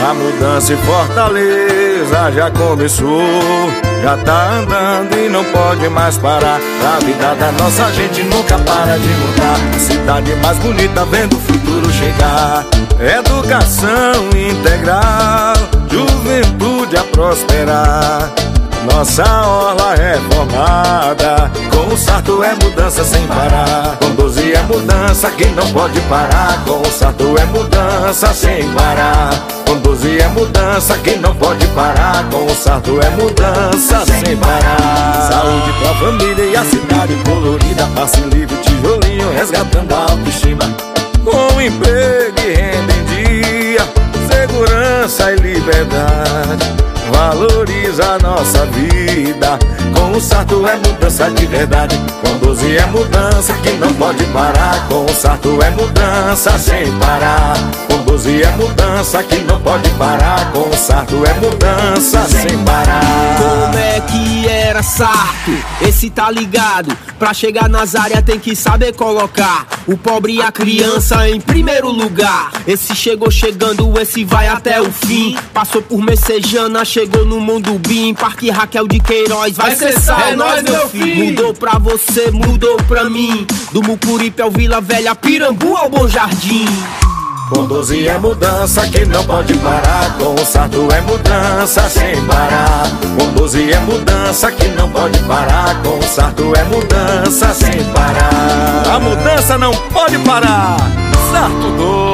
A mudança em Fortaleza já começou, já tá andando e não pode mais parar. A vida da nossa gente nunca para de mudar. A cidade mais bonita vendo o futuro chegar. Educação integral, juventude a prosperar. Nossa orla é formada, com o Sarto é mudança sem parar. Com 12 é mudança que não pode parar. Com o Sarto é mudança sem parar. Com 12 é mudança que não pode parar. Com o Sarto é mudança sem parar. Saúde pra família e a cidade colorida. Passe livre, tijolinho, resgatando a autoestima. Com emprego e renda em dia, segurança e liberdade. Valoriza a nossa vida. Com o Sarto é mudança de verdade. Com 12 é mudança que não pode parar. Com o Sarto é mudança sem parar. Com 12 é mudança que não pode parar. Com o Sarto é mudança sem parar. Como é que era Sarto? Esse tá ligado. Pra chegar nas áreas tem que saber colocar o pobre e a criança em primeiro lugar. Esse chegou chegando, esse vai até o fim. Passou por Messejana, chegou no Mundo Bim. Parque Raquel de Queiroz, vai ser salvo, é nóis meu filho. Mudou pra você, mudou pra mim. Do Mucuripe ao Vila Velha, Pirambu ao Bom Jardim. Com 12 é mudança que não pode parar. Com o Sarto é mudança sem parar. Com 12 é mudança que não pode parar. Com o Sarto é mudança sem parar. A mudança não pode parar. Sarto 12.